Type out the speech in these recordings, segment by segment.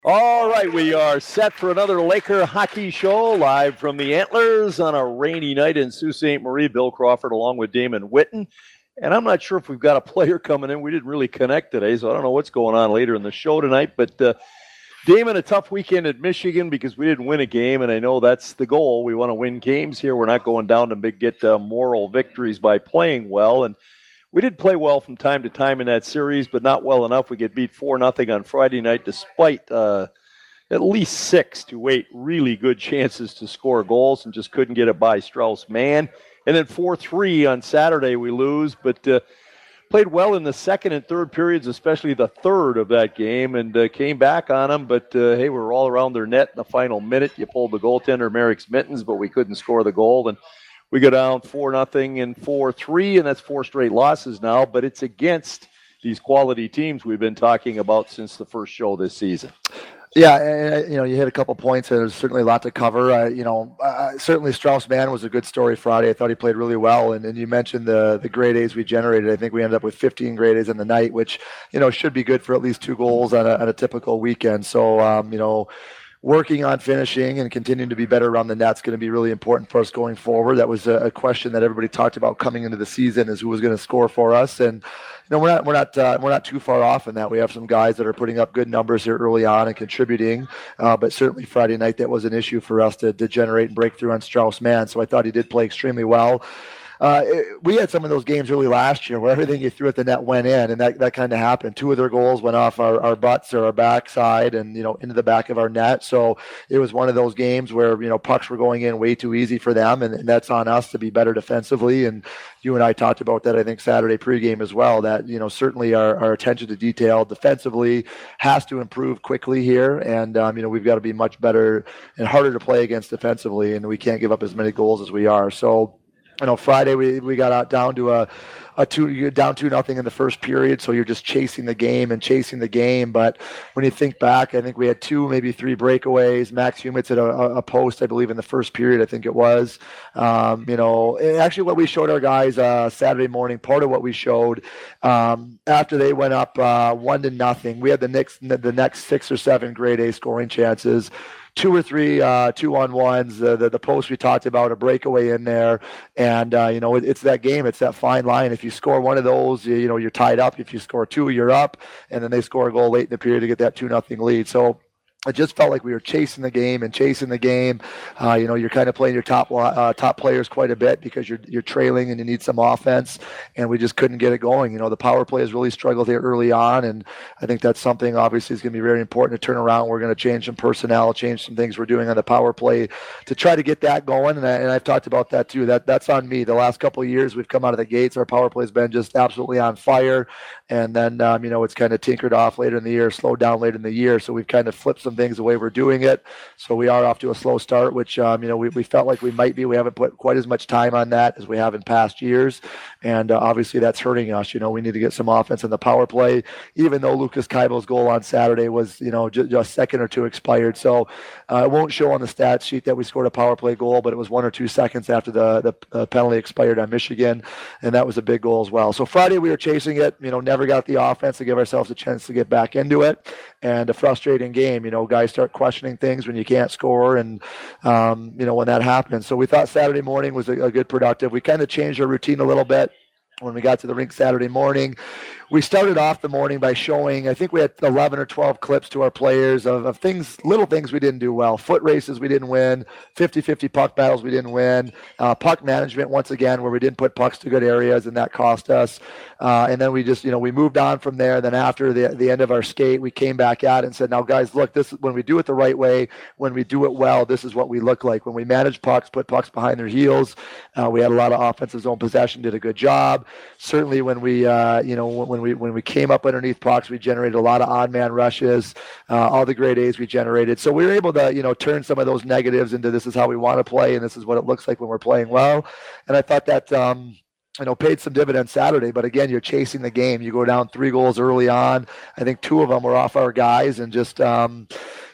All right, we are set for another Laker hockey show live from the Antlers on a rainy night in Sault Ste. Marie. Bill Crawford along with Damon Whitten. And I'm not sure if we've got a player coming in. We didn't really connect today, so I don't know what's going on later in the show tonight. But Damon, a tough weekend at Michigan because we didn't win a game, and I know that's the goal. We want to win games here. We're not going down to get moral victories by playing well. And we did play well from time to time in that series, but not well enough. We get beat 4-0 on Friday night, despite at least 6 to 8 really good chances to score goals, and just couldn't get it by Strauss-Mann. And then 4-3 on Saturday we lose, but played well in the second and third periods, especially the third of that game, and came back on them. But, hey, we were all around their net in the final minute. You pulled the goaltender, Merrick's mittens, but we couldn't score the goal. And we go down 4-0 and 4-3, and that's 4 straight losses now, but it's against these quality teams we've been talking about since the first show this season. Yeah, and, you hit a couple points, and there's certainly a lot to cover. Certainly Strauss-Mann was a good story Friday. I thought he played really well, and you mentioned the grade A's we generated. I think we ended up with 15 grade A's in the night, which, should be good for at least 2 goals on a typical weekend. So, working on finishing and continuing to be better around the net is going to be really important for us going forward. That was a question that everybody talked about coming into the season, is who was going to score for us. And we're not too far off in that. We have some guys that are putting up good numbers here early on and contributing. But certainly Friday night, that was an issue for us to generate and break through on Strauss-Mann. So I thought he did play extremely well. We had some of those games early last year where everything you threw at the net went in, and that kind of happened. 2 of their goals went off our butts or our backside and, into the back of our net. So it was one of those games where, pucks were going in way too easy for them, and that's on us to be better defensively. And you and I talked about that, I think, Saturday pregame as well, that, certainly our attention to detail defensively has to improve quickly here. And, we've got to be much better and harder to play against defensively, and we can't give up as many goals as we are. So, Friday we got down to you're down 2-0 in the first period, so you're just chasing the game. But when you think back, I think we had 2, maybe 3 breakaways. Max Humitz hit a post, I believe, in the first period. I think it was. Actually, what we showed our guys Saturday morning, part of what we showed after they went up 1-0, we had the next 6 or 7 grade A scoring chances. 2 or 3 2-on-1s, the post we talked about, a breakaway in there, and it's that game, it's that fine line. If you score one of those, you're tied up. If you score 2, you're up, and then they score a goal late in the period to get that 2-0 lead. So it just felt like we were chasing the game. You're kind of playing your top players quite a bit because you're trailing and you need some offense, and we just couldn't get it going. The power play has really struggled here early on, and I think that's something obviously is going to be very important to turn around. We're going to change some personnel, change some things we're doing on the power play to try to get that going, and I've talked about that too. That's on me. The last couple of years we've come out of the gates, our power play has been just absolutely on fire, and then it's kind of tinkered off later in the year, slowed down later in the year, so we've kind of flipped some things the way we're doing it. So we are off to a slow start, which we felt like we might be. We haven't put quite as much time on that as we have in past years, and obviously that's hurting us. We need to get some offense in the power play, even though Lucas Keibel's goal on Saturday was just a second or 2 expired. So it won't show on the stat sheet that we scored a power play goal, but it was 1 or 2 seconds after the penalty expired on Michigan, and that was a big goal as well. So Friday we were chasing it, never got the offense to give ourselves a chance to get back into it, and a frustrating game. Guys start questioning things when you can't score, and when that happens. So we thought Saturday morning was a good productive. We kind of changed our routine a little bit when we got to the rink Saturday morning. We started off the morning by showing, I think we had 11 or 12 clips to our players of things, little things we didn't do well. Foot races we didn't win, 50-50 puck battles we didn't win, puck management once again where we didn't put pucks to good areas, and that cost us. And then we just, we moved on from there. Then after the end of our skate, we came back at it and said, now guys, look, this when we do it the right way, when we do it well, this is what we look like. When we manage pucks, put pucks behind their heels, we had a lot of offensive zone possession, did a good job. Certainly when we, when we came up underneath pucks, we generated a lot of odd man rushes, all the grade A's we generated. So we were able to, turn some of those negatives into this is how we want to play, and this is what it looks like when we're playing well. And I thought that, paid some dividends Saturday, but again, you're chasing the game. You go down 3 goals early on. I think 2 of them were off our guys, and just,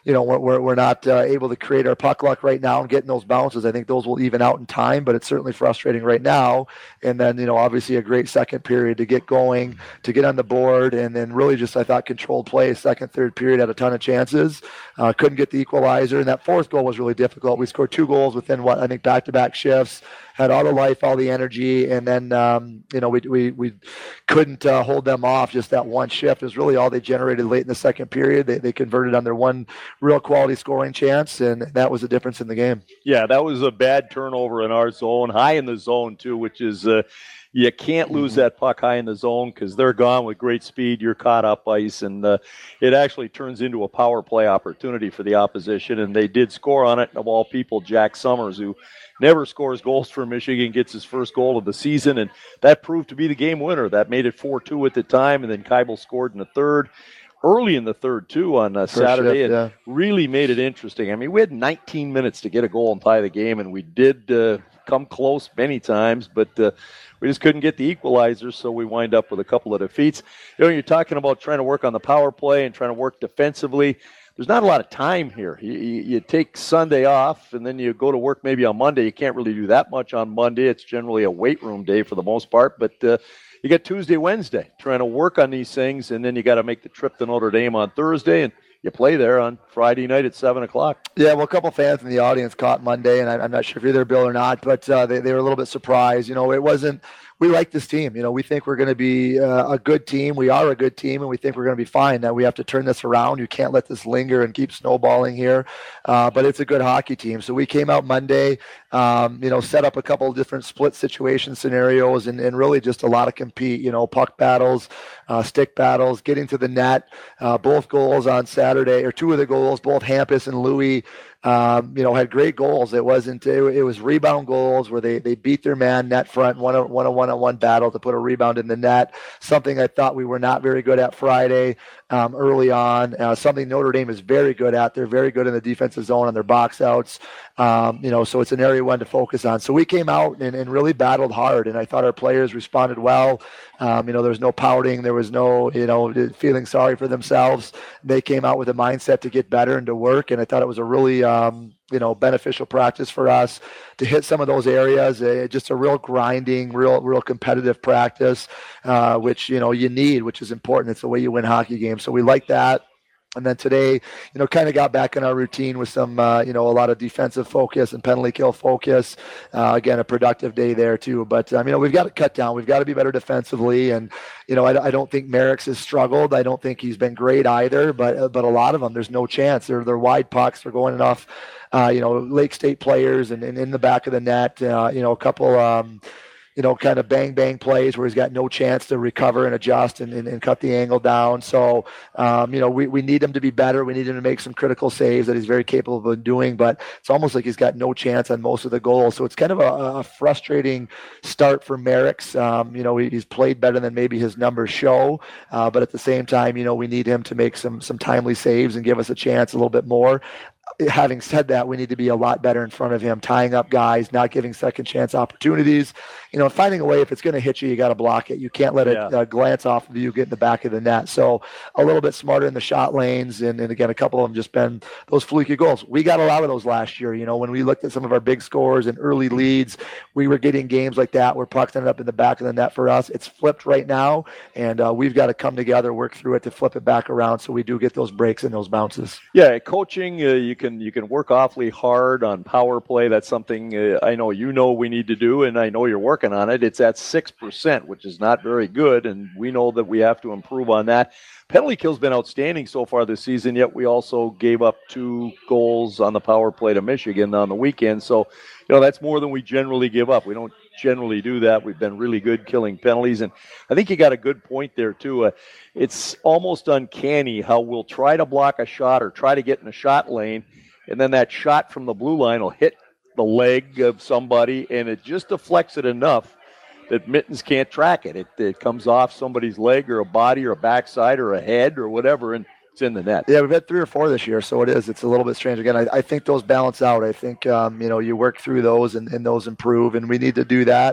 we're not able to create our puck luck right now and getting those bounces. I think those will even out in time, but it's certainly frustrating right now. And then, obviously a great second period to get going, to get on the board, and then really just, I thought, controlled play. Second, third period had a ton of chances. Couldn't get the equalizer, and that fourth goal was really difficult. We scored 2 goals within I think back-to-back shifts. Had all the life, all the energy, and then we couldn't hold them off. Just that one shift is really all they generated late in the second period. They converted on their one real quality scoring chance, and that was the difference in the game. Yeah, that was a bad turnover in our zone, high in the zone too, which is you can't lose that puck high in the zone because they're gone with great speed. You're caught up ice, and it actually turns into a power play opportunity for the opposition, and they did score on it. And of all people, Jack Summers, who never scores goals for Michigan, gets his first goal of the season, and that proved to be the game winner. That made it 4-2 at the time, and then Keibel scored in the third, early in the third, too, on Saturday, and really made it interesting. I mean, we had 19 minutes to get a goal and tie the game, and we did come close many times, but we just couldn't get the equalizer, so we wind up with a couple of defeats. You're talking about trying to work on the power play and trying to work defensively. There's not a lot of time here. You take Sunday off, and then you go to work maybe on Monday. You can't really do that much on Monday. It's generally a weight room day for the most part, but you got Tuesday, Wednesday trying to work on these things, and then you got to make the trip to Notre Dame on Thursday, and you play there on Friday night at 7 o'clock. Yeah, well, a couple fans in the audience caught Monday, and I'm not sure if you're there, Bill, or not, but they were a little bit surprised. It wasn't – we like this team. We think we're going to be a good team. We are a good team, and we think we're going to be fine. Now we have to turn this around. You can't let this linger and keep snowballing here. But it's a good hockey team. So we came out Monday, set up a couple of different split situation scenarios, and really just a lot of compete. Puck battles, stick battles, getting to the net. Both goals on Saturday, or 2 of the goals, both Hampus and Louis. Had great goals. It was rebound goals where they beat their man net front, one-on-one battle to put a rebound in the net, something I thought we were not very good at Friday early on, something Notre Dame is very good at. They're very good in the defensive zone on their box outs, so it's an area one to focus on. So we came out and really battled hard, and I thought our players responded well. There was no pouting. There was no, feeling sorry for themselves. They came out with a mindset to get better and to work, and I thought it was a really beneficial practice for us to hit some of those areas. Just a real grinding, real competitive practice, which you need, which is important. It's the way you win hockey games. So we like that. And then today, kind of got back in our routine with some, a lot of defensive focus and penalty kill focus. Again, a productive day there too. But, we've got to cut down. We've got to be better defensively. And, I don't think Merrick's has struggled. I don't think he's been great either. But a lot of them, there's no chance. They're wide pucks. They're going off, Lake State players and in the back of the net. A couple kind of bang plays where he's got no chance to recover and adjust and cut the angle down. So, we need him to be better. We need him to make some critical saves that he's very capable of doing, but it's almost like he's got no chance on most of the goals. So it's kind of a frustrating start for Merrick's. He's played better than maybe his numbers show, but at the same time, we need him to make some timely saves and give us a chance a little bit more. Having said that, we need to be a lot better in front of him, tying up guys, not giving second chance opportunities, finding a way. If it's going to hit you, you got to block it. You can't let it glance off of you, get in the back of the net. So a little bit smarter in the shot lanes. And again, a couple of them just been those fluky goals. We got a lot of those last year. When we looked at some of our big scores and early leads, we were getting games like that where pucks ended up in the back of the net for us. It's flipped right now. And we've got to come together, work through it to flip it back around so we do get those breaks and those bounces. Yeah, coaching, you can work awfully hard on power play. That's something I know we need to do, and I know you're working on it. It's at 6%, which is not very good, and we know that we have to improve on that. Penalty kill's been outstanding so far this season, yet we also gave up 2 goals on the power play to Michigan on the weekend. So, that's more than we generally give up. We don't generally do that. We've been really good killing penalties, and I think you got a good point there too. It's almost uncanny how we'll try to block a shot or try to get in a shot lane, and then that shot from the blue line will hit the leg of somebody, and it just deflects it enough that Mittens can't track it. It comes off somebody's leg or a body or a backside or a head or whatever, and it's in the net. Yeah, we've had 3 or 4 this year, so it's a little bit strange. Again, I think those balance out. I think, you work through those and those improve, and we need to do that.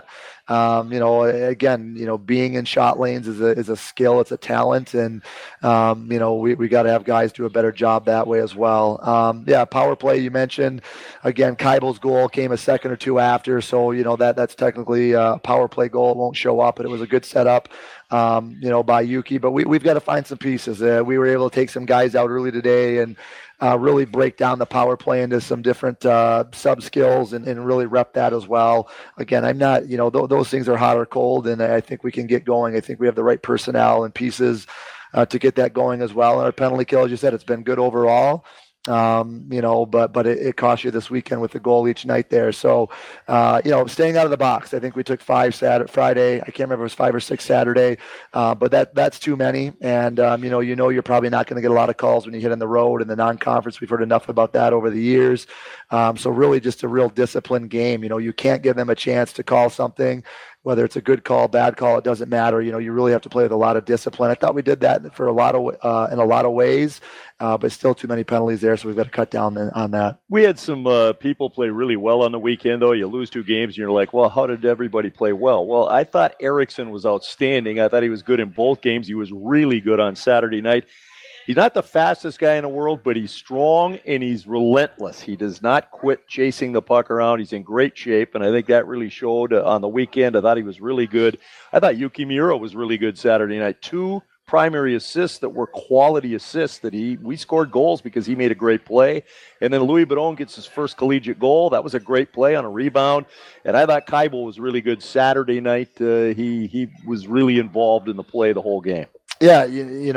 Again, being in shot lanes is a skill, it's a talent, and we got to have guys do a better job that way as well. Power play you mentioned. Again, Keibel's goal came a second or two after, so that's technically a power play goal. It won't show up, but it was a good setup. By Yuki, but we've got to find some pieces. We were able to take some guys out early today and really break down the power play into some different sub skills and really rep that as well. Again, I'm not, those things are hot or cold, and I think we can get going. I think we have the right personnel and pieces to get that going as well. And our penalty kill, as you said, it's been good overall. But it cost you this weekend with the goal each night there. So, staying out of the box. I think we took 5 Friday. I can't remember if it was 5 or 6 Saturday, but that's too many. And you're probably not going to get a lot of calls when you hit on the road in the non-conference. We've heard enough about that over the years. So really, just a real disciplined game. You can't give them a chance to call something. Whether it's a good call, bad call, it doesn't matter. You really have to play with a lot of discipline. I thought we did that for in a lot of ways, but still too many penalties there, so we've got to cut down on that. We had some people play really well on the weekend, though. You lose 2 games, and you're like, well, how did everybody play well? Well, I thought Eriksson was outstanding. I thought he was good in both games. He was really good on Saturday night. He's not the fastest guy in the world, but he's strong and he's relentless. He does not quit chasing the puck around. He's in great shape, and I think that really showed on the weekend. I thought he was really good. I thought Yuki Miura was really good Saturday night. 2 primary assists that were quality assists that we scored goals because he made a great play. And then Louis Bedon gets his first collegiate goal. That was a great play on a rebound. And I thought Keibel was really good Saturday night. He was really involved in the play the whole game. Yeah,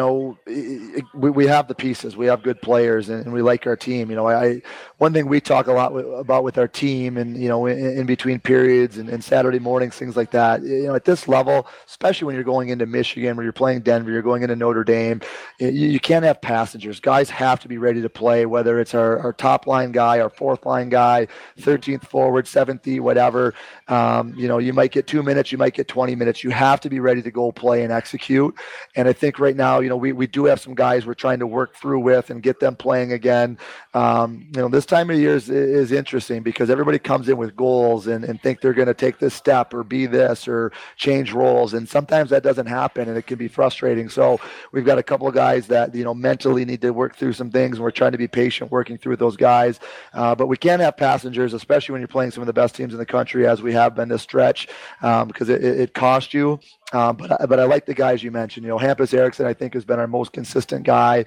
we have the pieces. We have good players, and we like our team. One thing we talk a lot about with our team, and in between periods and Saturday mornings, things like that. At this level, especially when you're going into Michigan, where you're playing Denver, you're going into Notre Dame, you can't have passengers. Guys have to be ready to play. Whether it's our top line guy, our 4th line guy, 13th forward, 7th, whatever. You might get 2 minutes, you might get 20 minutes. You have to be ready to go play and execute. And I think right now, we do have some guys we're trying to work through with and get them playing again. This time of year is interesting because everybody comes in with goals and think they're going to take this step or be this or change roles. And sometimes that doesn't happen and it can be frustrating. So we've got a couple of guys that, mentally need to work through some things. And we're trying to be patient working through those guys. But we can't have passengers, especially when you're playing some of the best teams in the country as we have been this stretch, because it cost you. But I like the guys you mentioned. Hampus Eriksson, I think, has been our most consistent guy.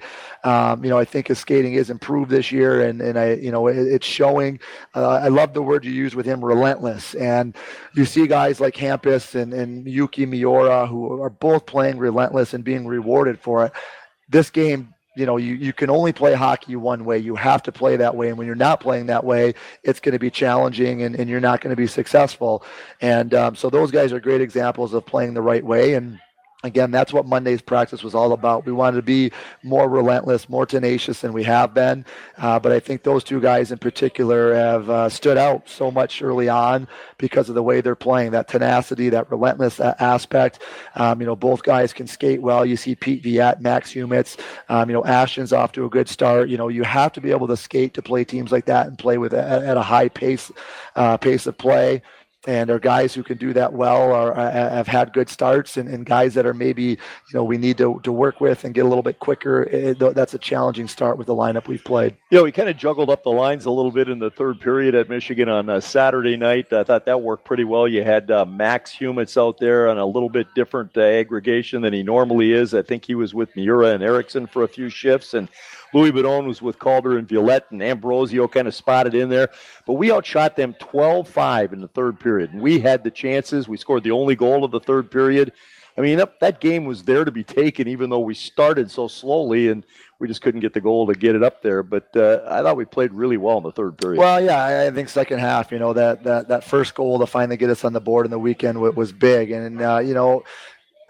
I think his skating is improved this year, and it's showing. I love the word you use with him, relentless. And you see guys like Hampus and Yuki Miura who are both playing relentless and being rewarded for it. This game, you can only play hockey one way. You have to play that way. And when you're not playing that way, it's going to be challenging and you're not going to be successful. And so those guys are great examples of playing the right way. And again, that's what Monday's practice was all about. We wanted to be more relentless, more tenacious than we have been. But I think those 2 guys in particular have stood out so much early on because of the way they're playing, that tenacity, that relentless aspect. Both guys can skate well. You see Pete Viet, Max Humitz, Ashton's off to a good start. You have to be able to skate to play teams like that and play with at a high pace of play. And our guys who can do that well have had good starts, and guys that are maybe, we need to work with and get a little bit quicker. That's a challenging start with the lineup we've played. We kind of juggled up the lines a little bit in the 3rd period at Michigan on Saturday night. I thought that worked pretty well. You had Max Humitz out there on a little bit different aggregation than he normally is. I think he was with Miura and Eriksson for a few shifts, and Louis Bedon was with Calder and Violette, and Ambrosio kind of spotted in there. But we outshot them 12-5 in the 3rd period, and we had the chances. We scored the only goal of the 3rd period. I mean, that game was there to be taken, even though we started so slowly, and we just couldn't get the goal to get it up there. But I thought we played really well in the 3rd period. Well, yeah, I think second half, that first goal to finally get us on the board in the weekend was big. And,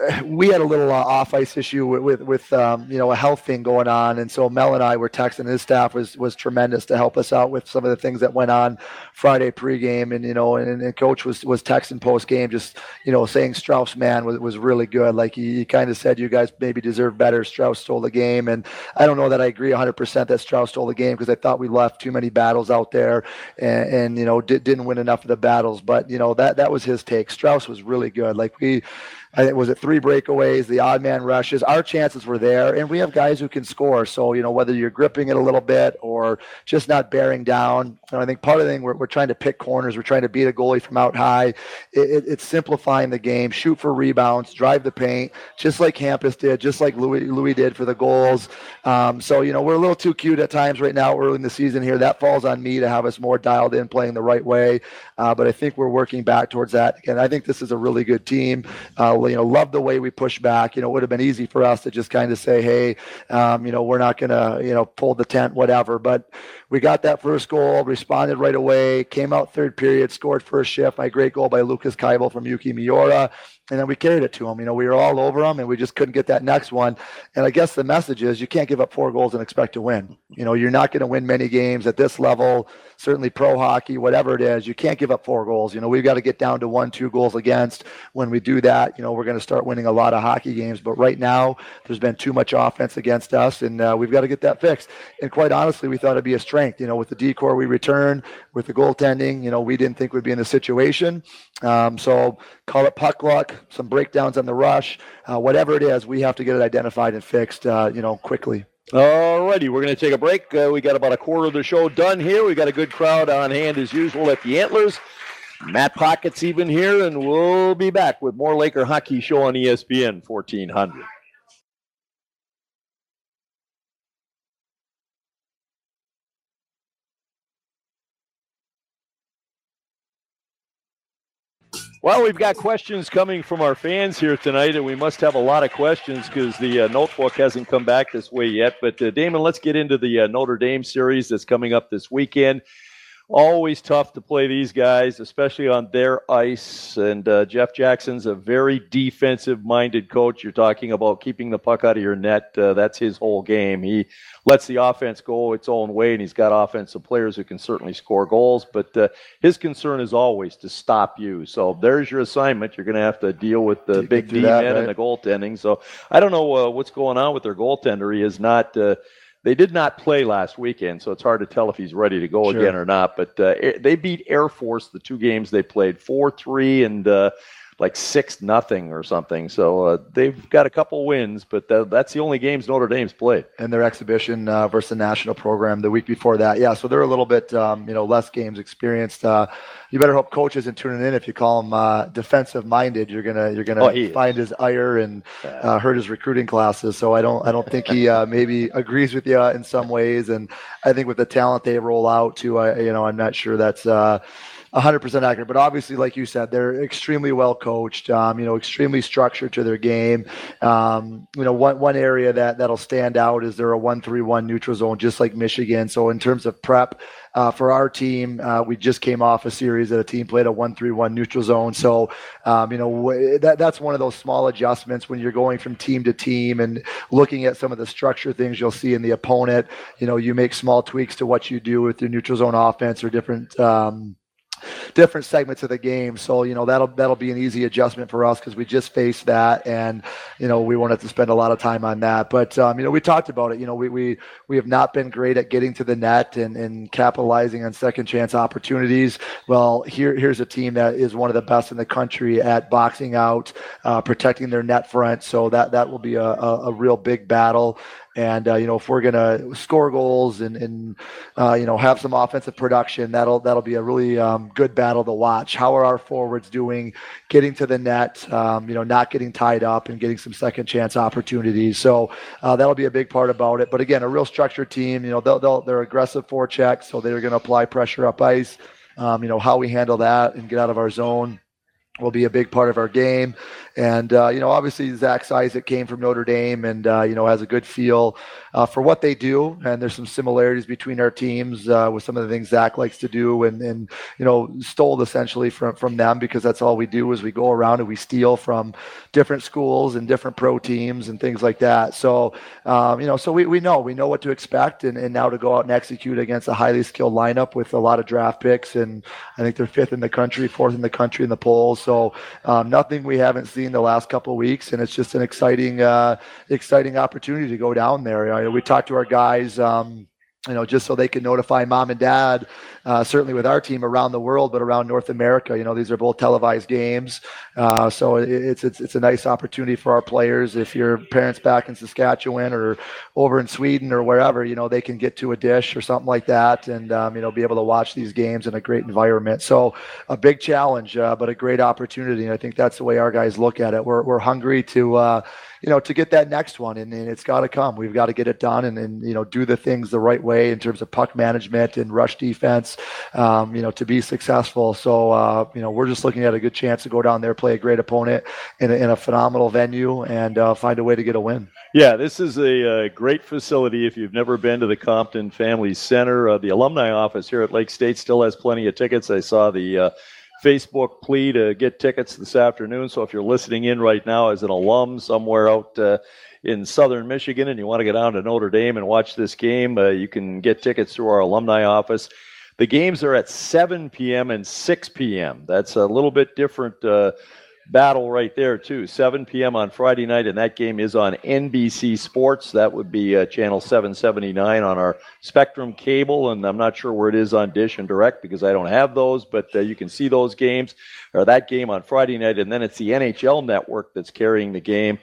we had a little off ice issue with a health thing going on, and so Mel and I were texting. His staff was tremendous to help us out with some of the things that went on Friday pregame, and coach was texting post game, just saying Strauss man was really good. Like he kind of said, you guys maybe deserve better. Strauss stole the game, and I don't know that I agree 100% that Strauss stole the game, because I thought we left too many battles out there, and didn't win enough of the battles. But that was his take. Strauss was really good. Like I think, was it 3 breakaways, the odd man rushes? Our chances were there, and we have guys who can score. So, whether you're gripping it a little bit or just not bearing down, I think part of the thing, we're trying to pick corners. We're trying to beat a goalie from out high. It's simplifying the game, shoot for rebounds, drive the paint, just like Hampus did, just like Louis did for the goals. So, we're a little too cute at times right now early in the season here. That falls on me to have us more dialed in, playing the right way. But I think we're working back towards that. Again, I think this is a really good team. Love the way we push back. It would have been easy for us to just kind of say, hey, we're not going to, pull the tent, whatever. But we got that first goal, responded right away, came out third period, scored first shift. My great goal by Lucas Keibel from Yuki Miura. And then we carried it to him. We were all over him, and we just couldn't get that next one. And I guess the message is, you can't give up 4 goals and expect to win. You're not going to win many games at this level, certainly pro hockey, whatever it is. You can't give up 4 goals. We've got to get down to 1-2 goals against. When we do that, we're going to start winning a lot of hockey games. But right now, there's been too much offense against us, and we've got to get that fixed. And quite honestly, we thought it'd be a strength. With the decor we returned, with the goaltending, we didn't think we'd be in the situation. So call it puck luck, some breakdowns on the rush, whatever it is, we have to get it identified and fixed, quickly. All righty, we're going to take a break. We got about a quarter of the show done here. We got a good crowd on hand as usual at the Antlers. Matt Pockett's even here, and we'll be back with more Laker Hockey Show on ESPN 1400. Well, we've got questions coming from our fans here tonight, and we must have a lot of questions because the notebook hasn't come back this way yet. But, Damon, let's get into the Notre Dame series that's coming up this weekend. Always tough to play these guys, especially on their ice. And Jeff Jackson's a very defensive-minded coach. You're talking about keeping the puck out of your net. That's his whole game. He lets the offense go its own way, and he's got offensive players who can certainly score goals. But his concern is always to stop you. So there's your assignment. You're going to have to deal with the big D-men, right, and the goaltending. So I don't know what's going on with their goaltender. He is not they did not play last weekend, so it's hard to tell if he's ready to go again or not. But they beat Air Force the 2 games they played, 4-3 and like 6-0 or something. So they've got a couple wins, but that's the only games Notre Dame's played. And their exhibition versus the national program the week before that. Yeah, so they're a little bit less games experienced. You better hope coach isn't tuning in. If you call him defensive minded, you're gonna find his ire and hurt his recruiting classes. So I don't think he maybe agrees with you in some ways. And I think with the talent they roll out too, I'm not sure that's 100% accurate, but obviously, like you said, they're extremely well coached. Extremely structured to their game. One area that'll stand out is they're a 1-3-1 neutral zone, just like Michigan. So in terms of prep for our team, we just came off a series that a team played a 1-3-1 neutral zone. So that's one of those small adjustments when you're going from team to team and looking at some of the structure things you'll see in the opponent. You make small tweaks to what you do with your neutral zone offense or different segments of the game. So, that'll be an easy adjustment for us because we just faced that, and, we won't have to spend a lot of time on that. But, we talked about it. We have not been great at getting to the net and capitalizing on second chance opportunities. Well, here's a team that is one of the best in the country at boxing out, protecting their net front. So that will be a real big battle. And, if we're going to score goals and have some offensive production, that'll be a really good battle to watch. How are our forwards doing getting to the net, not getting tied up and getting some second chance opportunities. So that'll be a big part about it. But again, a real structured team, they're aggressive forechecks, so they're going to apply pressure up ice. How we handle that and get out of our zone will be a big part of our game. And, obviously Zach Isaac came from Notre Dame and, has a good feel for what they do. And there's some similarities between our teams with some of the things Zach likes to do and stole essentially from them, because that's all we do is we go around and we steal from different schools and different pro teams and things like that. So, so we know what to expect, and now to go out and execute against a highly skilled lineup with a lot of draft picks. And I think they're 5th in the country, 4th in the country in the polls. So nothing we haven't seen the last couple of weeks, and it's just an exciting opportunity to go down there. We talked to our guys, just so they can notify mom and dad, certainly with our team around the world, but around North America. These are both televised games. So it's a nice opportunity for our players. If your parents back in Saskatchewan or over in Sweden or wherever, they can get to a dish or something like that and, be able to watch these games in a great environment. So a big challenge, but a great opportunity. And I think that's the way our guys look at it. We're hungry to get that next one, and it's got to come. We've got to get it done and do the things the right way in terms of puck management and rush defense, to be successful. So, we're just looking at a good chance to go down there, play a great opponent in a phenomenal venue, and find a way to get a win. Yeah, this is a great facility. If you've never been to the Compton Family Center, the alumni office here at Lake State still has plenty of tickets. I saw the Facebook plea to get tickets this afternoon. So if you're listening in right now as an alum somewhere out in southern Michigan and you want to get down to Notre Dame and watch this game, you can get tickets through our alumni office. The games are at 7 p.m. and 6 p.m. That's a little bit different battle right there, too. 7 p.m. on Friday night, and that game is on NBC Sports. That would be channel 779 on our Spectrum cable, and I'm not sure where it is on Dish and Direct because I don't have those, but you can see those games, or that game on Friday night, and then it's the NHL Network that's carrying the game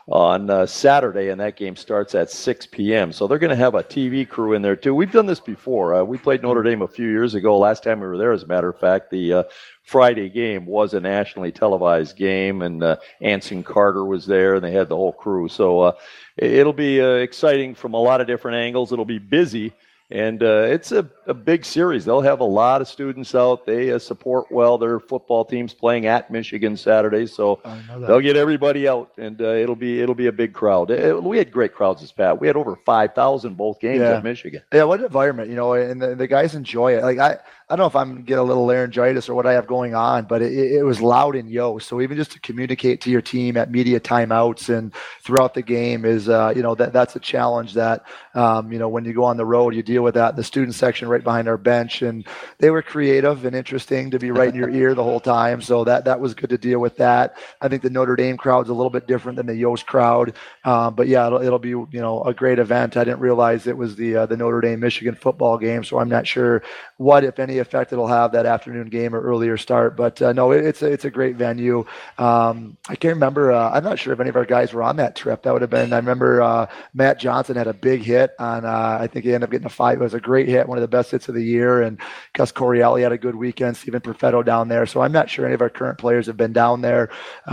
on Saturday, and that game starts at 6 p.m. So they're going to have a TV crew in there, too. We've done this before. We played Notre Dame a few years ago. Last time we were there, as a matter of fact, the Friday game was a nationally televised game, and Anson Carter was there, and they had the whole crew. So it'll be exciting from a lot of different angles. It'll be busy. And it's a big series. They'll have a lot of students out. They support well their football team's playing at Michigan Saturday, so they'll get everybody out, and it'll be a big crowd. We had great crowds this past. We had over 5,000 both games at Michigan. Yeah, what an environment, and the guys enjoy it. Like I don't know if I'm getting a little laryngitis or what I have going on, but it was loud in Yost. So even just to communicate to your team at media timeouts and throughout the game is, that's a challenge that, when you go on the road, you deal with that. The student section right behind our bench, and they were creative and interesting to be right in your ear the whole time. So that was good to deal with that. I think the Notre Dame crowd's a little bit different than the Yost crowd. But yeah, it'll be, a great event. I didn't realize it was the Notre Dame Michigan football game. So I'm not sure what, if any, effect it'll have that afternoon game or earlier start. But no, it's a great venue. I can't remember. I'm not sure if any of our guys were on that trip. That would have been. I remember Matt Johnson had a big hit on. I think he ended up getting a 5. It was a great hit, one of the best hits of the year. And Gus Corielli had a good weekend. Stephen Perfetto down there. So I'm not sure any of our current players have been down there.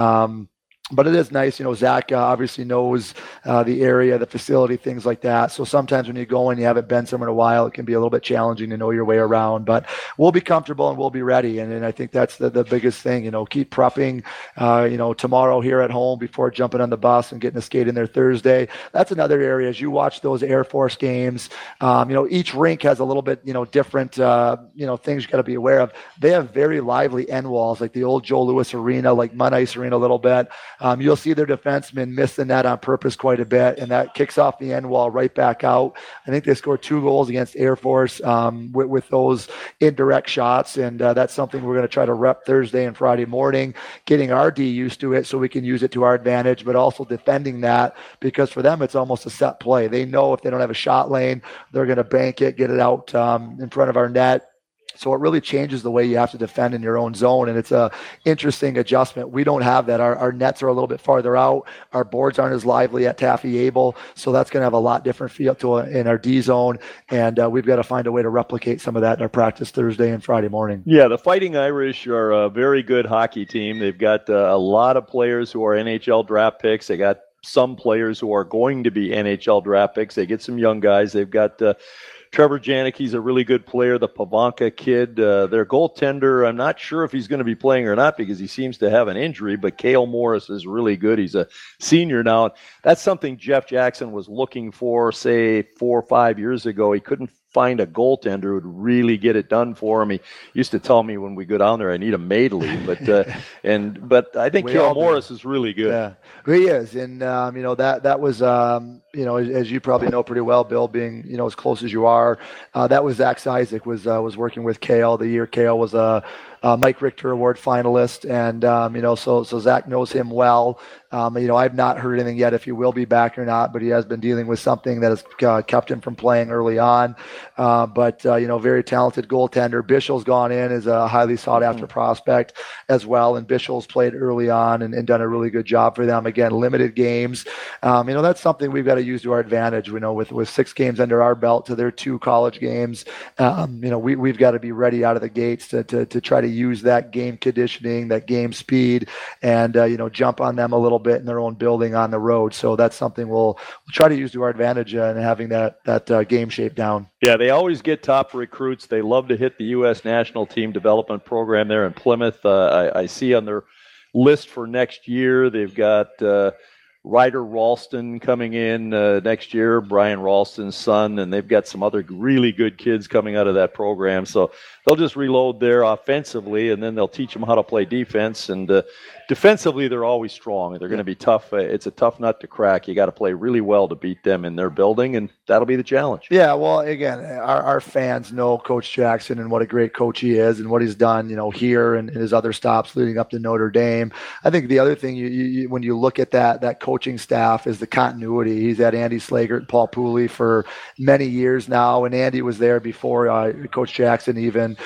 But it is nice, Zach obviously knows the area, the facility, things like that. So sometimes when you go and you haven't been somewhere in a while, it can be a little bit challenging to know your way around. But we'll be comfortable and we'll be ready. And I think that's the biggest thing, keep prepping, tomorrow here at home before jumping on the bus and getting to skate in there Thursday. That's another area. As you watch those Air Force games, each rink has a little bit, different, things you got to be aware of. They have very lively end walls, like the old Joe Louis Arena, like Mud Ice Arena a little bit. You'll see their defensemen miss the net on purpose quite a bit, and that kicks off the end wall right back out. I think they scored 2 goals against Air Force with those indirect shots, and that's something we're going to try to rep Thursday and Friday morning, getting our D used to it so we can use it to our advantage, but also defending that, because for them it's almost a set play. They know if they don't have a shot lane, they're going to bank it, get it out in front of our net. So it really changes the way you have to defend in your own zone, and it's a interesting adjustment. We don't have that. Our nets are a little bit farther out. Our boards aren't as lively at Taffy Able, so that's going to have a lot different feel to it in our D zone, and we've got to find a way to replicate some of that in our practice Thursday and Friday morning. Yeah, the Fighting Irish are a very good hockey team. They've got a lot of players who are NHL draft picks. They got some players who are going to be NHL draft picks. They get some young guys. They've got Trevor Janicki's a really good player, the Pavanka kid. Their goaltender, I'm not sure if he's going to be playing or not because he seems to have an injury, but Cale Morris is really good. He's a senior now. That's something Jeff Jackson was looking for, say, 4 or 5 years ago. He couldn't find a goaltender who would really get it done for him. He used to tell me when we go down there, I need a Madeley, but I think Cale Morris is really good. Yeah, he is, and that was as you probably know pretty well, Bill, being as close as you are, that was Zach Isaac was working with Cale the year Cale was a Mike Richter Award finalist, and so Zach knows him well. I've not heard anything yet if he will be back or not, but he has been dealing with something that has kept him from playing early on. But very talented goaltender. Bischel's gone in as a highly sought after prospect as well, and Bischel's played early on and done a really good job for them. Again, limited games. That's something we've got to use to our advantage. With 6 games under our belt to their 2 college games, we've got to be ready out of the gates to try to use that game conditioning, that game speed, and jump on them a little bit in their own building on the road. So that's something we'll try to use to our advantage in having that game shape down. Yeah, they always get top recruits. They love to hit the U.S. national team development program there in Plymouth. I see on their list for next year, they've got Ryder Ralston coming in next year, Brian Ralston's son, and they've got some other really good kids coming out of that program. So they'll just reload there offensively, and then they'll teach them how to play defense. And defensively, they're always strong. They're going to be tough. It's a tough nut to crack. You got to play really well to beat them in their building, and that'll be the challenge. Yeah, well, again, our fans know Coach Jackson and what a great coach he is and what he's done, here and his other stops leading up to Notre Dame. I think the other thing, you when you look at that coaching staff is the continuity. He's had Andy Slagert and Paul Pooley for many years now, and Andy was there before Coach Jackson even.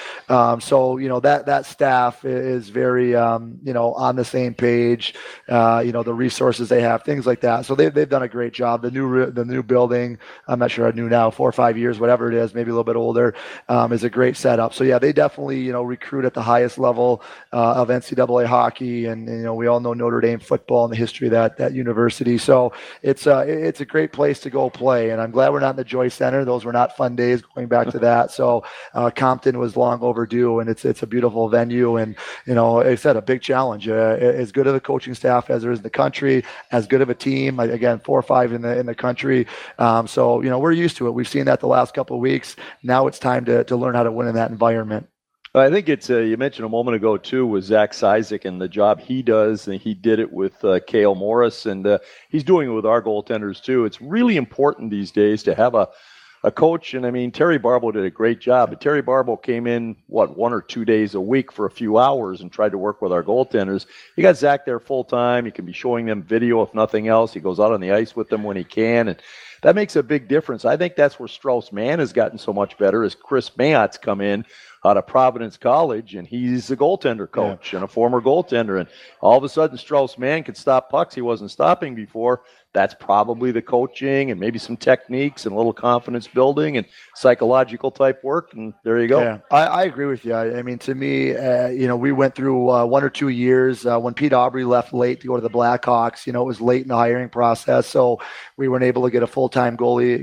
So, that staff is very, on the same page, the resources they have, things like that. So they've done a great job. The new building, I'm not sure how new now, 4 or 5 years, whatever it is, maybe a little bit older, is a great setup. So yeah, they definitely, recruit at the highest level of NCAA hockey. And, we all know Notre Dame football and the history of that university. So it's a great place to go play. And I'm glad we're not in the Joyce Center. Those were not fun days going back to that. So Compton was long overdue, and it's a beautiful venue. And, like I said, a big challenge. As good of a coaching staff as there is in the country, as good of a team, again, 4 or 5 in the country. So, we're used to it. We've seen that the last couple of weeks. Now it's time to learn how to win in that environment. I think it's you mentioned a moment ago too with Zach Isaac and the job he does, and he did it with Cale Morris, and he's doing it with our goaltenders too. It's really important these days to have a coach, and I mean Terry Barbo did a great job, but Terry Barbo came in 1 or 2 days a week for a few hours and tried to work with our goaltenders. You got Zach there full time. You can be showing them video if nothing else. He goes out on the ice with them when he can, and that makes a big difference. I think that's where Strauss Mann has gotten so much better as Chris Mayot's come in out of Providence College, and he's a goaltender coach and a former goaltender. And all of a sudden, Strauss Mann can stop pucks he wasn't stopping before. That's probably the coaching and maybe some techniques and a little confidence building and psychological type work. And there you go. Yeah, I agree with you. I mean, to me, we went through 1 or 2 years when Pete Aubry left late to go to the Blackhawks. It was late in the hiring process, so we weren't able to get a full-time goalie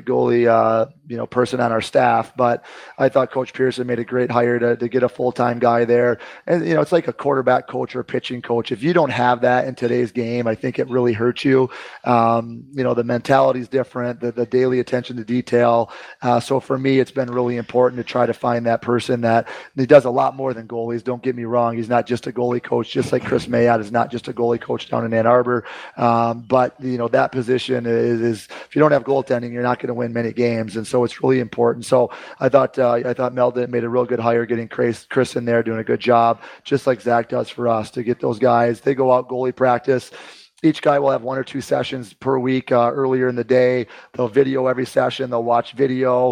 person on our staff. But I thought Coach Pearson made a great hire to get a full-time guy there. And it's like a quarterback coach or a pitching coach. If you don't have that in today's game, I think it really hurts you. The mentality is different, the daily attention to detail. So for me, it's been really important to try to find that person that he does a lot more than goalies. Don't get me wrong. He's not just a goalie coach, just like Chris Mayott is not just a goalie coach down in Ann Arbor. But that position is if you don't have goaltending, you're not going to win many games. And so it's really important. So I thought Mel made a real good hire getting Chris in there, doing a good job, just like Zach does for us to get those guys. They go out goalie practice. Each guy will have 1 or 2 sessions per week earlier in the day. They'll video every session. They'll watch video.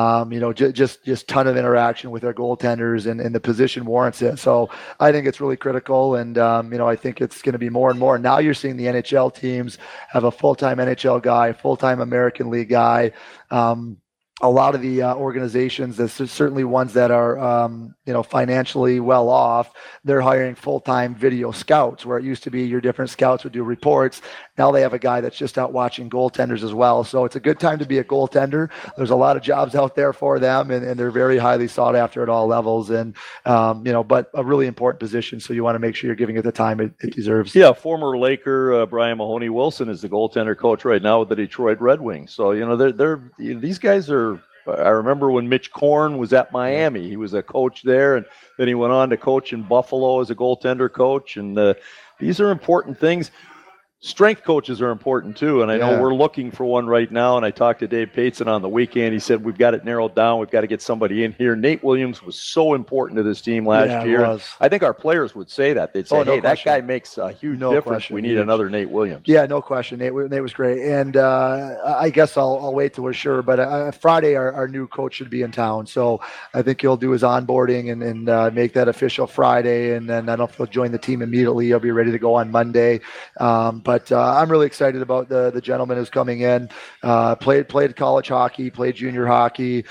Just ton of interaction with their goaltenders, and the position warrants it. So I think it's really critical, and I think it's going to be more and more. Now you're seeing the NHL teams have a full-time NHL guy, full-time American League guy. a lot of the organizations, there's certainly ones that are, financially well off, they're hiring full-time video scouts, where it used to be your different scouts would do reports. Now they have a guy that's just out watching goaltenders as well. So it's a good time to be a goaltender. There's a lot of jobs out there for them, and they're very highly sought after at all levels. And, but a really important position. So you want to make sure you're giving it the time it deserves. Yeah, former Laker Brian Mahoney Wilson is the goaltender coach right now with the Detroit Red Wings. So, these guys are. I remember when Mitch Korn was at Miami. He was a coach there, and then he went on to coach in Buffalo as a goaltender coach. And these are important things. Strength coaches are important too, and I know we're looking for one right now. And I talked to Dave Pateson on the weekend. He said, we've got it narrowed down. We've got to get somebody in here. Nate Williams was so important to this team last year. I think our players would say that. They'd say, that guy makes a huge difference. We need another Nate Williams. Yeah, no question. Nate was great. And I guess I'll wait till we're sure. But Friday, our new coach should be in town. So I think he'll do his onboarding and make that official Friday. And then I don't know if he'll join the team immediately. He'll be ready to go on Monday. But I'm really excited about the gentleman who's coming in. Played college hockey, played junior hockey.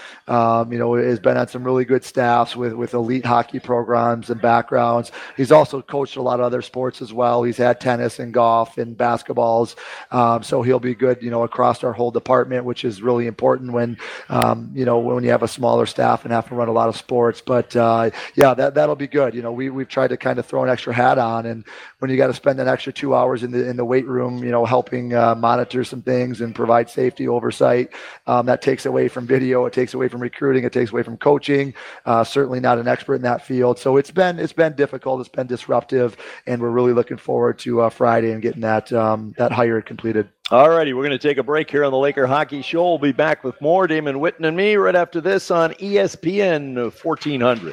Has been on some really good staffs with elite hockey programs and backgrounds. He's also coached a lot of other sports as well. He's had tennis and golf and basketballs. So he'll be good, across our whole department, which is really important when you have a smaller staff and have to run a lot of sports. But that'll be good. We've tried to kind of throw an extra hat on, and when you got to spend an extra 2 hours in the weight room, helping monitor some things and provide safety oversight, that takes away from video, it takes away from recruiting, it takes away from coaching. Certainly not an expert in that field. So it's been difficult, it's been disruptive, and we're really looking forward to Friday and getting that hire completed. All righty, we're going to take a break here on the Laker Hockey Show. We'll be back with more Damon Witten and me right after this on ESPN 1400.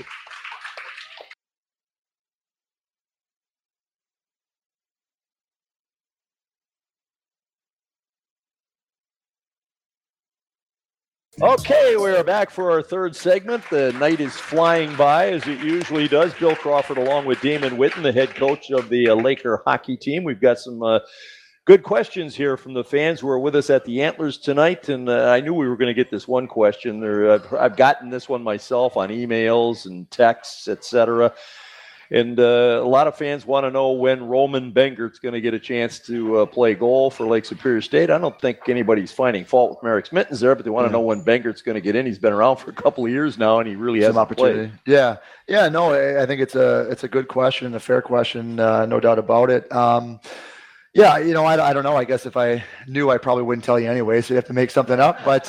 Okay, we're back for our third segment. The night is flying by, as it usually does. Bill Crawford along with Damon Witten, the head coach of the Laker hockey team. We've got some good questions here from the fans who are with us at the Antlers tonight, and I knew we were going to get this one question. I've gotten this one myself on emails and texts, etc. And a lot of fans want to know when Roman Bengert's going to get a chance to play goal for Lake Superior State. I don't think anybody's finding fault with Merrick Smittens there, but they want to know when Bengert's going to get in. He's been around for a couple of years now, and he really has opportunity. Played. Yeah. No, I think it's a good question, a fair question, no doubt about it. I don't know. I guess if I knew, I probably wouldn't tell you anyway. So you have to make something up. But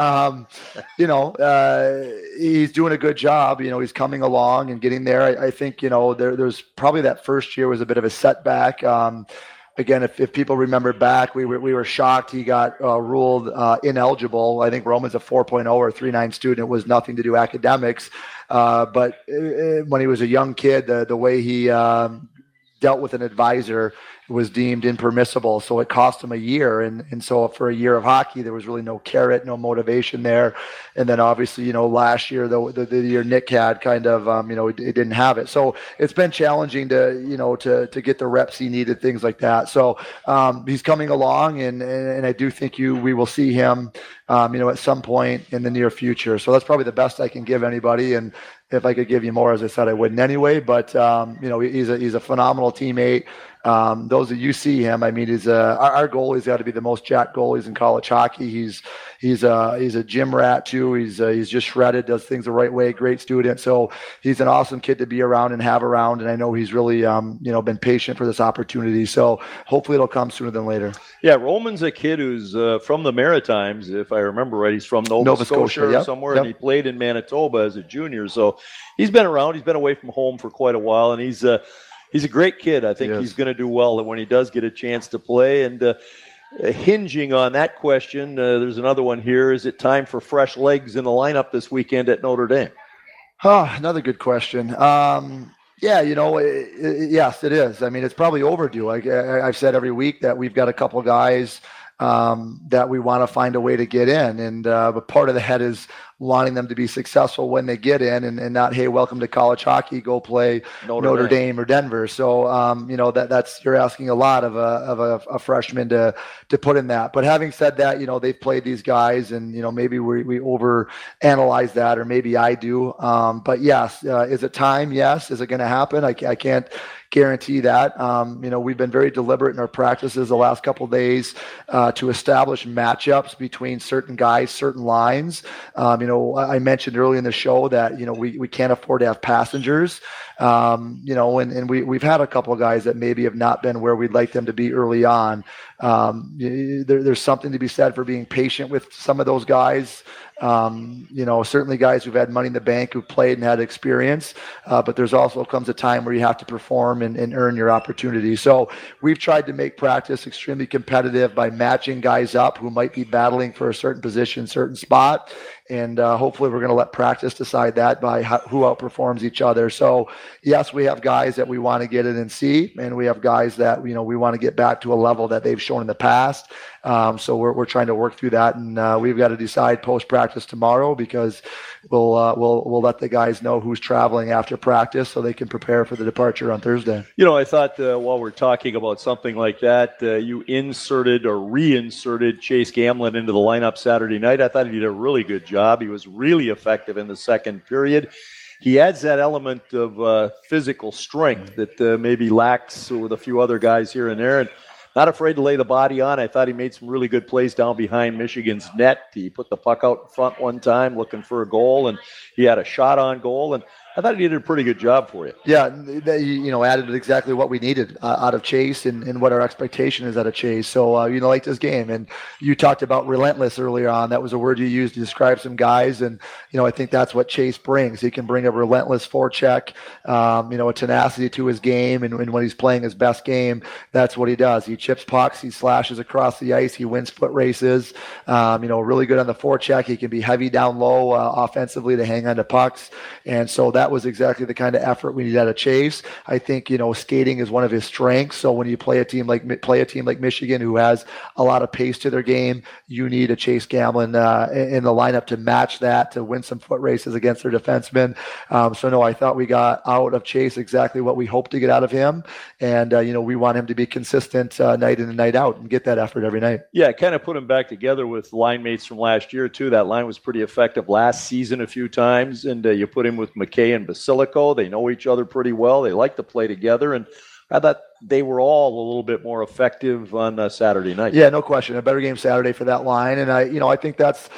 he's doing a good job. He's coming along and getting there. I think there's probably that first year was a bit of a setback. Again, if people remember back, we were shocked he got ruled ineligible. I think Roman's a 4.0 or 3.9 student. It was nothing to do academics. But when he was a young kid, the way he dealt with an advisor was deemed impermissible. So it cost him a year. And so for a year of hockey, there was really no carrot, no motivation there. And then obviously, last year, the year Nick had kind of, it didn't have it. So it's been challenging to get the reps he needed, things like that. So he's coming along, and I do think we will see him, at some point in the near future. So that's probably the best I can give anybody. And if I could give you more, as I said, I wouldn't anyway. But he's a phenomenal teammate. Those that you see him, I mean, our goalie's got to be the most jacked goalies in college hockey. He's a gym rat too. He's just shredded, does things the right way. Great student. So he's an awesome kid to be around and have around. And I know he's really been patient for this opportunity. So hopefully it'll come sooner than later. Yeah, Roman's a kid who's from the Maritimes, if I remember right. He's from Nova Scotia or somewhere, and he played in Manitoba as a junior. So he's been around. He's been away from home for quite a while, and he's a great kid. I think he's going to do well when he does get a chance to play. And hinging on that question, there's another one here. Is it time for fresh legs in the lineup this weekend at Notre Dame? Another good question. Yes, it is. I mean, it's probably overdue. I've said every week that we've got a couple guys that we want to find a way to get in. And but part of that is wanting them to be successful when they get in, and not, hey, welcome to college hockey, go play Notre Dame or Denver. So that's you're asking a lot of a freshman to put in that. But having said that, they've played these guys, and maybe we over analyze that, or maybe I do. But yes, is it time? Yes. Is it going to happen? I can't guarantee that. We've been very deliberate in our practices the last couple of days to establish matchups between certain guys, certain lines. I mentioned early in the show that we can't afford to have passengers. And we've had a couple of guys that maybe have not been where we'd like them to be early on. There's something to be said for being patient with some of those guys. Certainly guys who've had money in the bank, who've played and had experience, but there's also comes a time where you have to perform and earn your opportunity. So we've tried to make practice extremely competitive by matching guys up who might be battling for a certain position, certain spot. And hopefully we're going to let practice decide that by who outperforms each other. So yes, we have guys that we want to get in and see, and we have guys that we want to get back to a level that they've shown in the past. So we're trying to work through that, and we've got to decide post practice tomorrow, because we'll let the guys know who's traveling after practice so they can prepare for the departure on Thursday. I thought while we're talking about something like that, you inserted or reinserted Chase Gamblin into the lineup Saturday night. I thought he did a really good job. He was really effective in the second period. He adds that element of physical strength that maybe lacks with a few other guys here and there. And not afraid to lay the body on. I thought he made some really good plays down behind Michigan's net. He put the puck out in front one time looking for a goal, and he had a shot on goal. And I thought he did a pretty good job for you. Yeah, added exactly what we needed out of Chase and what our expectation is out of Chase. So, like this game. And you talked about relentless earlier on. That was a word you used to describe some guys. And, I think that's what Chase brings. He can bring a relentless forecheck, a tenacity to his game. And when he's playing his best game, that's what he does. He chips pucks. He slashes across the ice. He wins foot races. Really good on the forecheck. He can be heavy down low offensively to hang on to pucks. And so that was exactly the kind of effort we need out of Chase. I think skating is one of his strengths. So when you play a team like Michigan, who has a lot of pace to their game, you need a Chase Gamblin in the lineup to match that, to win some foot races against their defensemen. I thought we got out of Chase exactly what we hoped to get out of him, and we want him to be consistent night in and night out and get that effort every night. Yeah, kind of put him back together with line mates from last year too. That line was pretty effective last season a few times, and you put him with McKay and Basilico. They know each other pretty well. They like to play together, and I thought they were all a little bit more effective on Saturday night. Yeah, no question. A better game Saturday for that line, and I think that's.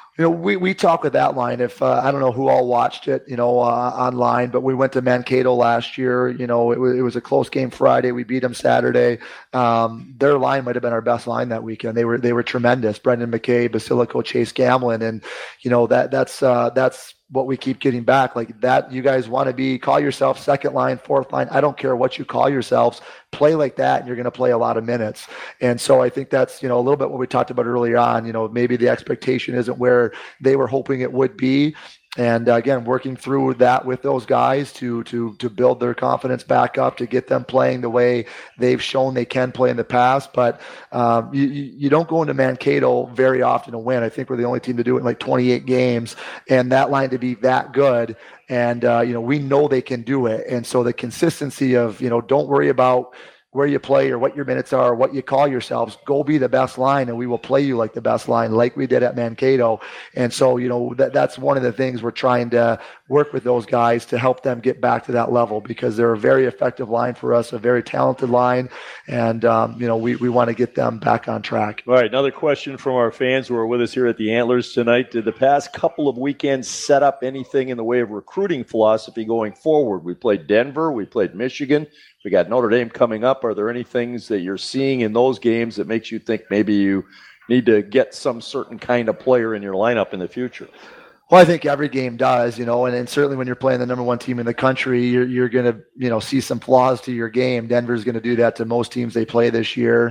We talk with that line. If I don't know who all watched it, online, but we went to Mankato last year. It was a close game Friday. We beat them Saturday. Their line might have been our best line that weekend. They were tremendous. Brendan McKay, Basilico, Chase Gamblin, and that's what we keep getting back. Like that, you guys want to call yourself second line, fourth line. I don't care what you call yourselves. Play like that, and you're going to play a lot of minutes. And so I think that's, a little bit what we talked about earlier on. Maybe the expectation isn't where they were hoping it would be. And again, working through that with those guys to build their confidence back up, to get them playing the way they've shown they can play in the past. But you don't go into Mankato very often to win. I think we're the only team to do it in like 28 games, and that line to be that good. And, we know they can do it. And so the consistency of, don't worry about where you play or what your minutes are, or what you call yourselves, go be the best line, and we will play you like the best line, like we did at Mankato. And so, that's one of the things we're trying to work with those guys to help them get back to that level, because they're a very effective line for us, a very talented line. And, we want to get them back on track. All right. Another question from our fans who are with us here at the Antlers tonight. Did the past couple of weekends set up anything in the way of recruiting philosophy going forward? We played Denver. We played Michigan. We got Notre Dame coming up. Are there any things that you're seeing in those games that makes you think maybe you need to get some certain kind of player in your lineup in the future? Well, I think every game does, and certainly when you're playing the number one team in the country, you're going to, see some flaws to your game. Denver's going to do that to most teams they play this year.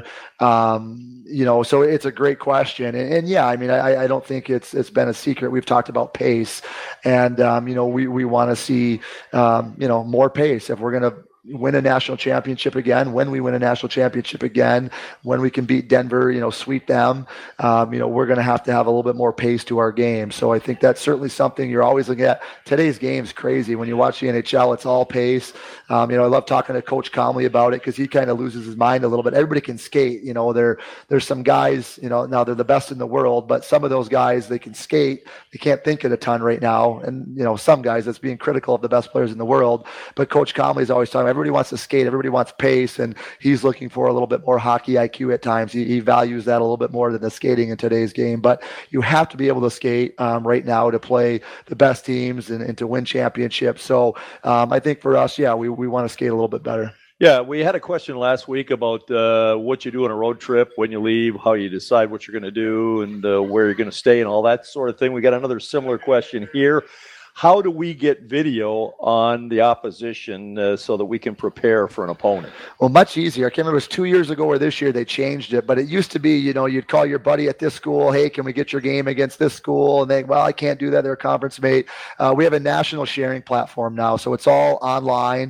So it's a great question. And yeah, I mean, I don't think it's been a secret. We've talked about pace, and, we want to see, more pace. If we're going to win a national championship again, when we win a national championship again, when we can beat Denver, sweep them, we're going to have a little bit more pace to our game. So I think that's certainly something you're always looking at. Today's game's crazy. When you watch the NHL, it's all pace. I love talking to Coach Comley about it because he kind of loses his mind a little bit. Everybody can skate. There's some guys, now they're the best in the world, but some of those guys, they can skate. They can't think it a ton right now. And, some guys, that's being critical of the best players in the world. But Coach Comley's always talking, everybody wants to skate, everybody wants pace, and he's looking for a little bit more hockey IQ at times. He values that a little bit more than the skating in today's game. But you have to be able to skate right now to play the best teams and to win championships. So I think for us, we want to skate a little bit better. Yeah, we had a question last week about what you do on a road trip, when you leave, how you decide what you're going to do, and where you're going to stay and all that sort of thing. We got another similar question here. How do we get video on the opposition so that we can prepare for an opponent? Well, much easier. I can't remember if it was 2 years ago or this year they changed it, but it used to be, you'd call your buddy at this school, hey, can we get your game against this school? And they, well, I can't do that. They're a conference mate. We have a national sharing platform now, so it's all online.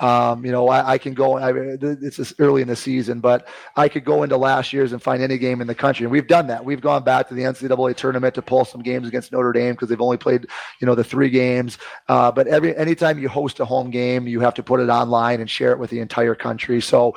I can go, this is early in the season, but I could go into last year's and find any game in the country. And we've done that. We've gone back to the NCAA tournament to pull some games against Notre Dame because they've only played, the 3 games. But anytime you host a home game, you have to put it online and share it with the entire country. So,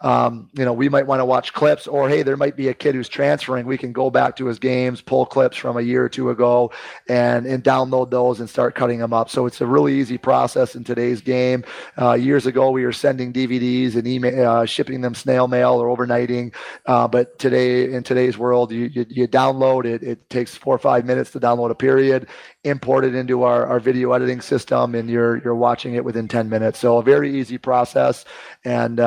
we might want to watch clips, or, hey, there might be a kid who's transferring. We can go back to his games, pull clips from a year or two ago and download those and start cutting them up. So it's a really easy process in today's game. Years ago, we were sending DVDs and email, shipping them snail mail or overnighting. But today, in today's world, you download it. It takes 4 or 5 minutes to download a period, import it into our video editing system, and you're watching it within 10 minutes. So a very easy process. And,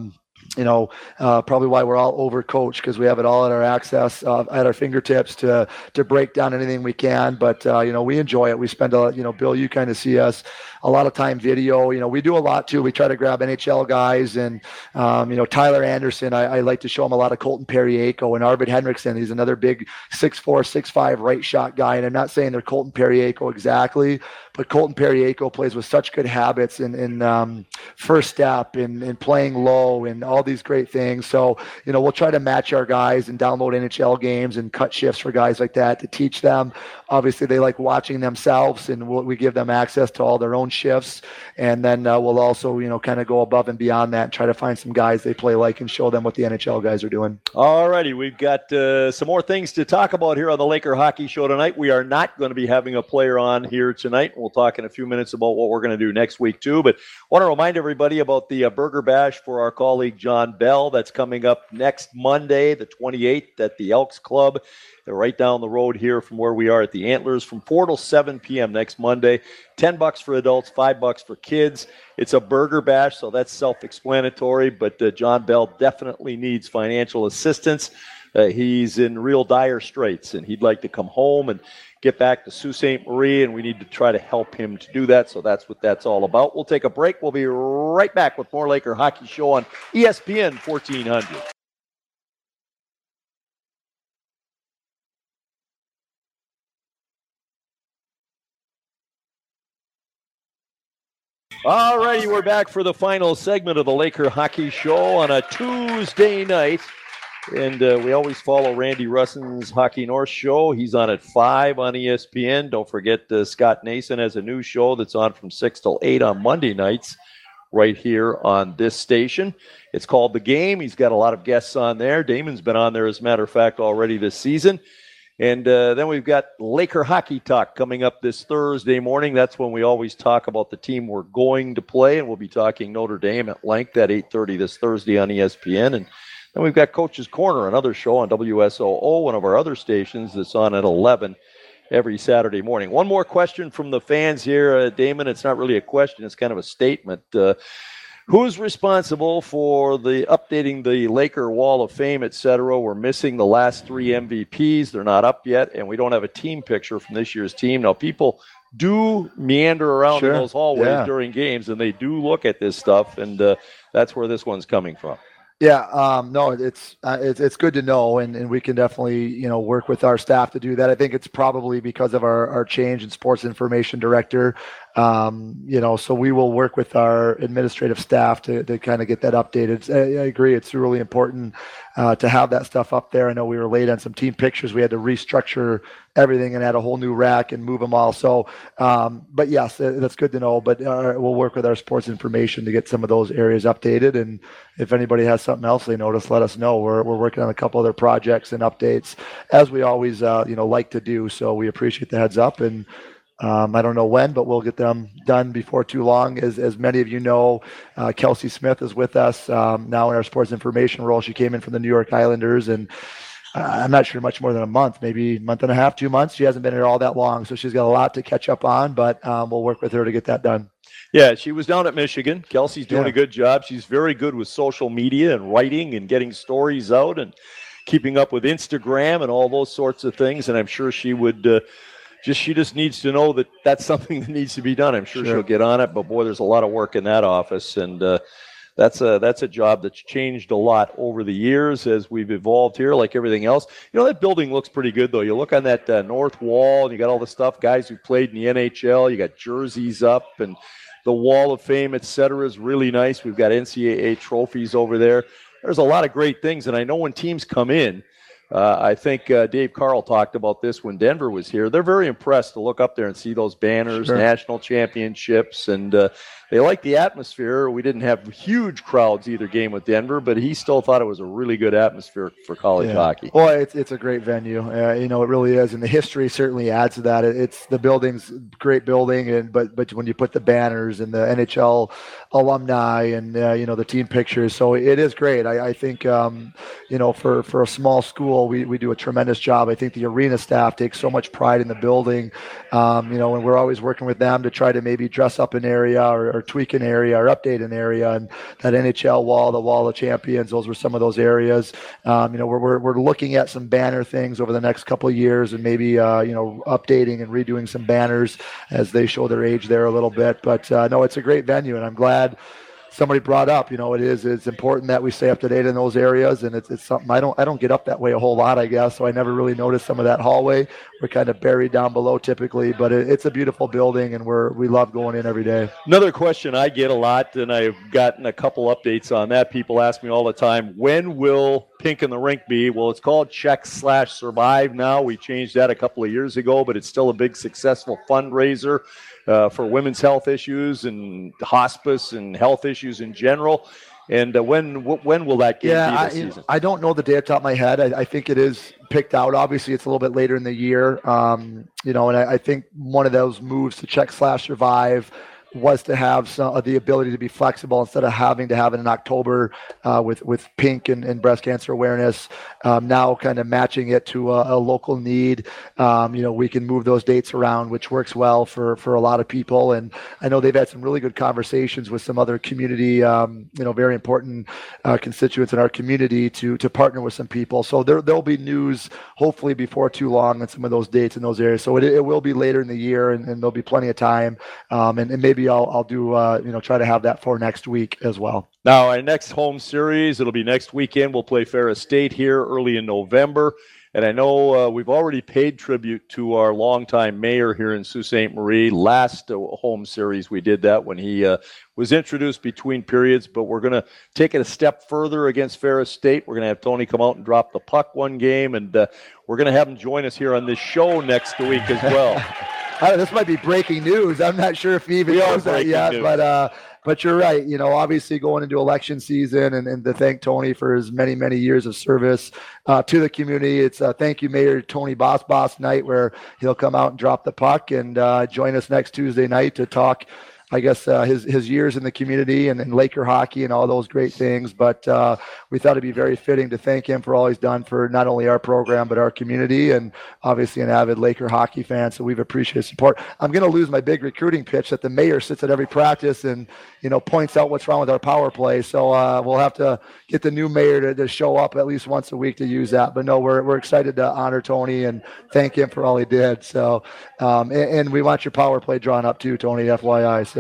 probably why we're all overcoached, because we have it all at our access, at our fingertips to break down anything we can. But, we enjoy it. We spend Bill, you kind of see us a lot of time video. We do a lot too. We try to grab NHL guys and, Tyler Anderson. I like to show him a lot of Colton Periaco and Arvid Henriksen. He's another big 6'4", 6'5" right shot guy. And I'm not saying they're Colton Periaco exactly, but Colton Periaco plays with such good habits in first step and playing low and all these great things. So, we'll try to match our guys and download NHL games and cut shifts for guys like that to teach them. Obviously, they like watching themselves, and we give them access to all their own shifts. And then we'll also, kind of go above and beyond that and try to find some guys they play like and show them what the NHL guys are doing. All righty. We've got some more things to talk about here on the Laker Hockey Show tonight. We are not going to be having a player on here tonight. We'll talk in a few minutes about what we're going to do next week, too. But I want to remind everybody about the Burger Bash for our colleague John Bell. That's coming up next Monday, the 28th, at the Elks Club. They're right down the road here from where we are at the Antlers, from 4 till 7 p.m. next Monday. $10 for adults, $5 for kids. It's a burger bash, so that's self-explanatory, but John Bell definitely needs financial assistance. He's in real dire straits, and he'd like to come home and get back to Sault Ste. Marie, and we need to try to help him to do that, so that's what that's all about. We'll take a break. We'll be right back with more Laker Hockey Show on ESPN 1400. All righty, we're back for the final segment of the Laker Hockey Show on a Tuesday night. And we always follow Randy Russin's Hockey North show. He's on at 5 on ESPN. Don't forget Scott Nason has a new show that's on from 6 till 8 on Monday nights right here on this station. It's called The Game. He's got a lot of guests on there. Damon's been on there, as a matter of fact, already this season. And then we've got Laker Hockey Talk coming up this Thursday morning. That's when we always talk about the team we're going to play, and we'll be talking Notre Dame at length at 8:30 this Thursday on ESPN. And then we've got Coach's Corner, another show on WSOO, one of our other stations that's on at 11 every Saturday morning. One more question from the fans here, Damon. It's not really a question. It's kind of a statement. Who's responsible for the updating the Laker Wall of Fame, et cetera? We're missing the last 3 MVPs. They're not up yet, and we don't have a team picture from this year's team. Now, people do meander around in those hallways during games, and they do look at this stuff, and that's where this one's coming from. Yeah, no, it's good to know, and we can definitely, work with our staff to do that. I think it's probably because of our change in sports information director. So we will work with our administrative staff to kind of get that updated. I agree. It's really important to have that stuff up there. I know we were late on some team pictures. We had to restructure everything and add a whole new rack and move them all. So, but yes, that's good to know. But we'll work with our sports information to get some of those areas updated. And if anybody has something else they notice, let us know. We're working on a couple other projects and updates, as we always like to do. So we appreciate the heads up. And I don't know when, but we'll get them done before too long. As many of you know, Kelsey Smith is with us now in our sports information role. She came in from the New York Islanders, and I'm not sure much more than a month, maybe a month and a half, 2 months. She hasn't been here all that long, so she's got a lot to catch up on, but we'll work with her to get that done. Yeah, she was down at Michigan. Kelsey's doing a good job. She's very good with social media and writing and getting stories out and keeping up with Instagram and all those sorts of things, and I'm sure she would she just needs to know that that's something that needs to be done. I'm sure she'll get on it, but boy, there's a lot of work in that office, and that's a job that's changed a lot over the years as we've evolved here, like everything else. That building looks pretty good, though. You look on that north wall, and you got all the stuff, guys who played in the NHL. You got jerseys up, and the Wall of Fame, et cetera, is really nice. We've got NCAA trophies over there. There's a lot of great things, and I know when teams come in, I think Dave Carl talked about this when Denver was here. They're very impressed to look up there and see those banners, national championships, and they like the atmosphere. We didn't have huge crowds either game with Denver, but he still thought it was a really good atmosphere for college hockey. Well, it's a great venue. It really is, and the history certainly adds to that. It's the building's great building, but when you put the banners and the NHL alumni and the team pictures, so it is great. I think for a small school, we do a tremendous job. I think the arena staff takes so much pride in the building, and we're always working with them to try to maybe dress up an area or tweak an area or update an area. And that NHL wall, the Wall of Champions, those were some of those areas. We're looking at some banner things over the next couple of years, and maybe updating and redoing some banners as they show their age there a little bit. But no, it's a great venue, and I'm glad somebody brought up, it's important that we stay up to date in those areas, and it's something I don't get up that way a whole lot, I guess, so I never really noticed some of that hallway. We're kind of buried down below typically, but it's a beautiful building, and we love going in every day. Another question I get a lot, and I've gotten a couple updates on that. People ask me all the time, when will Pink in the Rink be? Well, it's called Check/Survive now. We changed that a couple of years ago, but it's still a big successful fundraiser for women's health issues and hospice and health issues in general. And when will that game be this season? I don't know the day off the top of my head. I think it is picked out. Obviously, it's a little bit later in the year. And I think one of those moves to Check/Survive was to have the ability to be flexible instead of having to have it in October with Pink and breast cancer awareness. Now kind of matching it to a local need. We can move those dates around, which works well for a lot of people. And I know they've had some really good conversations with some other community, very important constituents in our community to partner with some people. So there'll be news hopefully before too long on some of those dates in those areas. So it will be later in the year, and there'll be plenty of time. And maybe I'll do try to have that for next week as well. Now, our next home series, it'll be next weekend. We'll play Ferris State here early in November. And I know we've already paid tribute to our longtime mayor here in Sault Ste. Marie. Last home series, we did that when he was introduced between periods. But we're going to take it a step further against Ferris State. We're going to have Tony come out and drop the puck one game. And we're going to have him join us here on this show next week as well. This might be breaking news. I'm not sure if he even knows that yet, but you're right. Obviously going into election season and to thank Tony for his many, many years of service to the community. It's thank you, Mayor Tony Boss night, where he'll come out and drop the puck and join us next Tuesday night to talk, I guess, his years in the community and Laker hockey and all those great things. But we thought it'd be very fitting to thank him for all he's done for not only our program, but our community, and obviously an avid Laker hockey fan. So we've appreciated support. I'm going to lose my big recruiting pitch that the mayor sits at every practice and, points out what's wrong with our power play. So we'll have to get the new mayor to show up at least once a week to use that. But no, we're excited to honor Tony and thank him for all he did. So, and we want your power play drawn up too, Tony, FYI. So.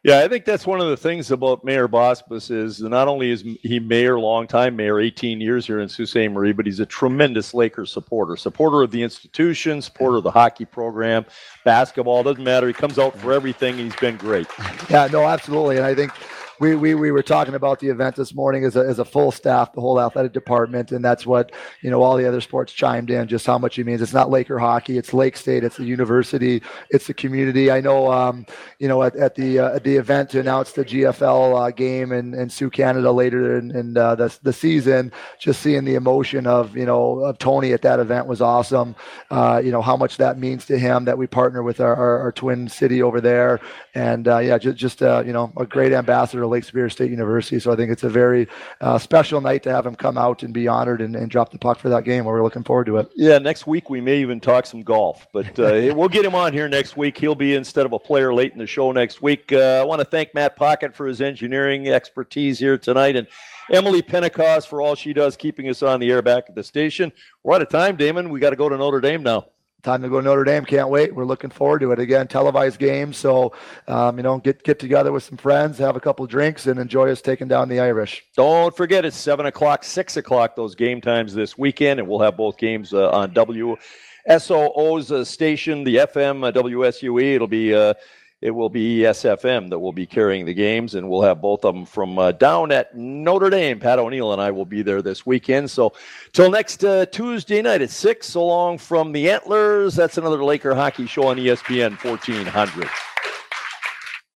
Yeah, I think that's one of the things about Mayor Bosbus is not only is he mayor, longtime mayor, 18 years here in Sault Ste. Marie, but he's a tremendous Lakers supporter of the institution, supporter of the hockey program, basketball, doesn't matter. He comes out for everything. He's been great. Yeah, no, absolutely. And I think we were talking about the event this morning as a full staff, the whole athletic department, and that's what, all the other sports chimed in, just how much he means. It's not Laker hockey, it's Lake State, it's the university, it's the community. I know, at the event to announce the GFL game in Sioux, Canada later in the season, just seeing the emotion of Tony at that event was awesome. How much that means to him that we partner with our twin city over there, and just a great ambassador Lake Superior State University. So I think it's a very special night to have him come out and be honored and drop the puck for that game. We're looking forward to it. Yeah, next week we may even talk some golf, but we'll get him on here next week. He'll be instead of a player late in the show next week. I want to thank Matt Pocket for his engineering expertise here tonight, and Emily Pentecost for all she does keeping us on the air back at the station. We're out of time, Damon. We got to go to Notre Dame now. Time to go to Notre Dame. Can't wait. We're looking forward to it. Again, televised game. So, get together with some friends, have a couple drinks, and enjoy us taking down the Irish. Don't forget, it's 7 o'clock, 6 o'clock, those game times this weekend, and we'll have both games on WSOO's station, the FM, WSUE. It will be SFM that will be carrying the games, and we'll have both of them from down at Notre Dame. Pat O'Neill and I will be there this weekend. So till next Tuesday night at 6, so long from the Antlers. That's another Laker hockey show on ESPN 1400.